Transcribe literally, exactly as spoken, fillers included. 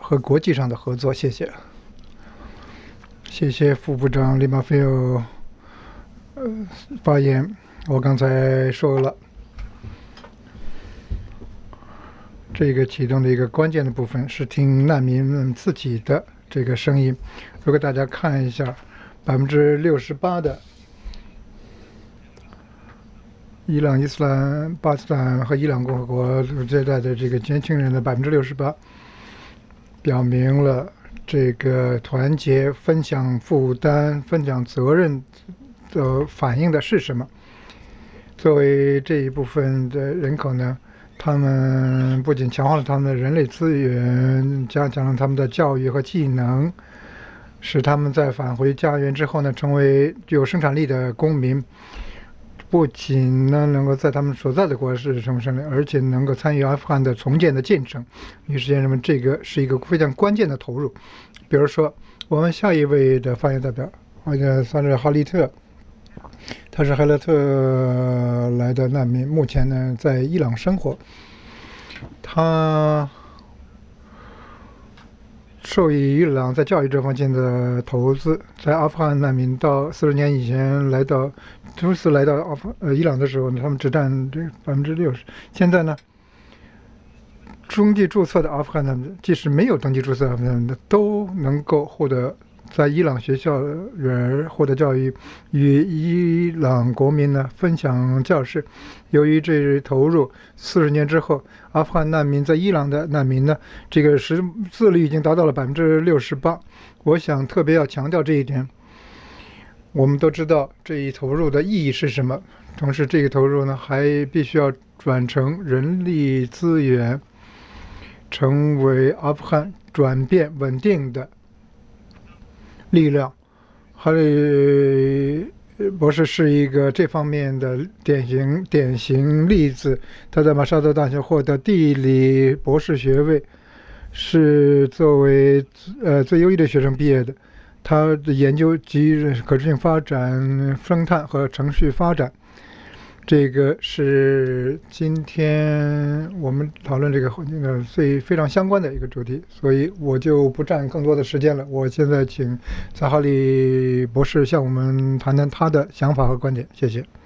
和国际上的合作。谢谢。谢谢副部长利马菲尔呃发言。我刚才说了，这个启动的一个关键的部分是听难民们自己的这个声音。如果大家看一下，百分之六十八的伊朗伊斯兰巴基斯坦和伊朗共和国这代的这个年轻人的百分之六十八，表明了这个团结、分享负担、分享责任的反映的是什么？作为这一部分的人口呢，他们不仅强化了他们的人类资源，加强了他们的教育和技能，使他们在返回家园之后呢，成为具有生产力的公民。不仅呢能够在他们所在的国家是成为胜利，而且能够参与阿富汗的重建的进程。于是先生们，这个是一个非常关键的投入。比如说，我们下一位的发言代表，好像算是哈利特，他是海勒特来的难民，目前呢在伊朗生活。他受益伊朗在教育这方面的投资，在阿富汗难民到四十年以前来到，初次来到阿富呃伊朗的时候呢，他们只占这百分之六十。现在呢，登记注册的阿富汗难民，即使没有登记注册的阿富汗难民，都能够获得在伊朗学校园获得教育，与伊朗国民呢分享教室。由于这一投入，四十年之后，阿富汗难民在伊朗的难民呢，这个识字率已经达到了百分之六十八。我想特别要强调这一点。我们都知道这一投入的意义是什么，同时这个投入呢，还必须要转成人力资源，成为阿富汗转变稳定的力量。哈利博士是一个这方面的典型典型例子。他在马沙德大学获得地理博士学位，是作为呃最优异的学生毕业的。他的研究及可持续发展、生态和程序发展。这个是今天我们讨论这个环境的最非常相关的一个主题，所以我就不占更多的时间了。我现在请扎哈利博士向我们谈谈他的想法和观点，谢谢。